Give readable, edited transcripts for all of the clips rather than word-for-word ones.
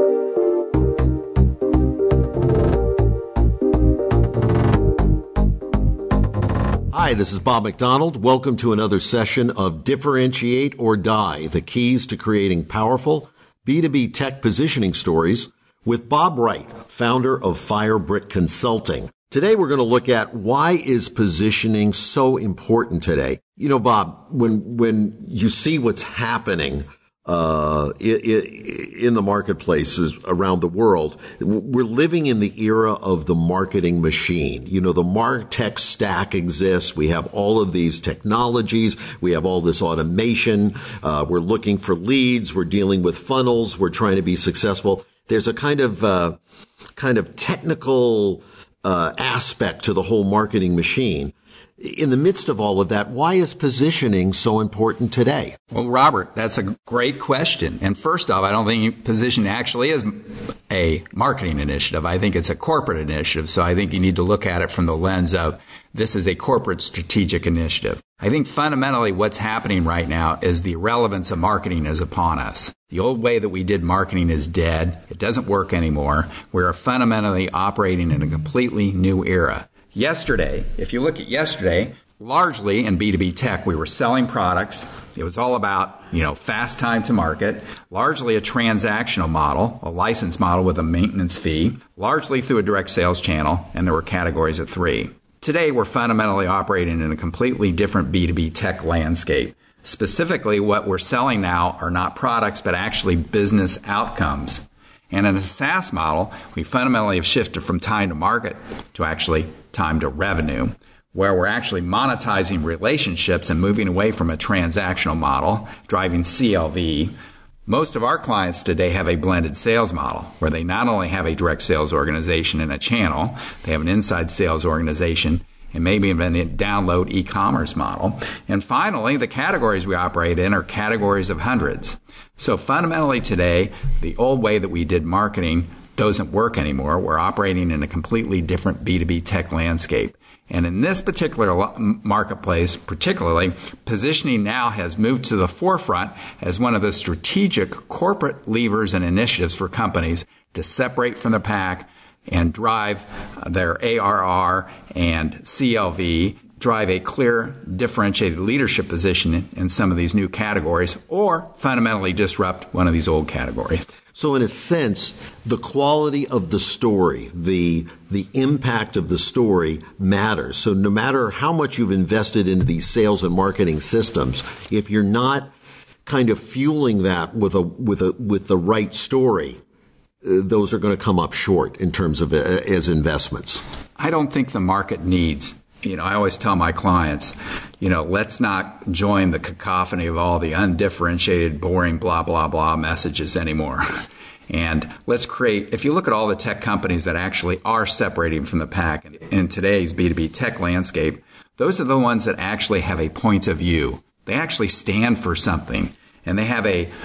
Hi, this is Bob McDonald. Welcome to another session of Differentiate or Die, the keys to creating powerful B2B tech positioning stories with Bob Wright, founder of Firebrick Consulting. Today we're going to look at why is positioning so important today. You know, Bob, when you see what's happening in the marketplaces around the world, we're living in the era of the marketing machine. You know, the MarTech stack exists. We have all of these technologies. We have all this automation. We're looking for leads. We're dealing with funnels. We're trying to be successful. There's a kind of technical aspect to the whole marketing machine. In the midst of all of that, why is positioning so important today? Well, Robert, that's a great question. And first off, I don't think positioning actually is a marketing initiative. I think it's a corporate initiative. So I think you need to look at it from the lens of this is a corporate strategic initiative. I think fundamentally what's happening right now is the relevance of marketing is upon us. The old way that we did marketing is dead. It doesn't work anymore. We're fundamentally operating in a completely new era. Yesterday, if you look at yesterday, largely in B2B tech, we were selling products. It was all about, fast time to market, largely a transactional model, a license model with a maintenance fee, largely through a direct sales channel, and there were categories of 3. Today, we're fundamentally operating in a completely different B2B tech landscape. Specifically, what we're selling now are not products, but actually business outcomes. And in a SaaS model, we fundamentally have shifted from time to market to actually time to revenue, where we're actually monetizing relationships and moving away from a transactional model, driving CLV. Most of our clients today have a blended sales model, where they not only have a direct sales organization and a channel, they have an inside sales organization, and maybe even a download e-commerce model. And finally, the categories we operate in are categories of hundreds. So fundamentally today, the old way that we did marketing doesn't work anymore. We're operating in a completely different B2B tech landscape. And in this particular marketplace, particularly, positioning now has moved to the forefront as one of the strategic corporate levers and initiatives for companies to separate from the pack and drive their ARR and CLV, drive a clear, differentiated leadership position in some of these new categories, or fundamentally disrupt one of these old categories. So in a sense, the quality of the story, the impact of the story matters. So no matter how much you've invested into these sales and marketing systems, if you're not kind of fueling that with the right story, those are going to come up short in terms of as investments. I don't think the market needs, I always tell my clients, let's not join the cacophony of all the undifferentiated, boring, blah, blah, blah messages anymore. And let's create, if you look at all the tech companies that actually are separating from the pack in today's B2B tech landscape, those are the ones that actually have a point of view. They actually stand for something. And they have a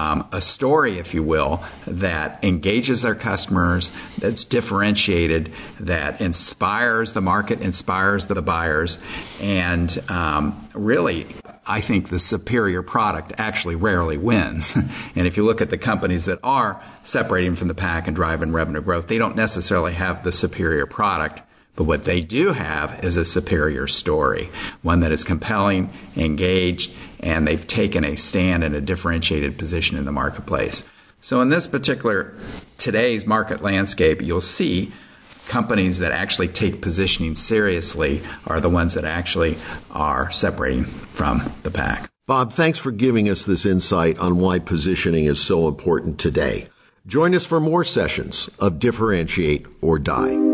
story, if you will, that engages their customers, that's differentiated, that inspires the market, inspires the buyers. And really, I think the superior product actually rarely wins. And if you look at the companies that are separating from the pack and driving revenue growth, they don't necessarily have the superior product. But what they do have is a superior story, one that is compelling, engaged, and they've taken a stand in a differentiated position in the marketplace. So in this particular, today's market landscape, you'll see companies that actually take positioning seriously are the ones that actually are separating from the pack. Bob, thanks for giving us this insight on why positioning is so important today. Join us for more sessions of Differentiate or Die.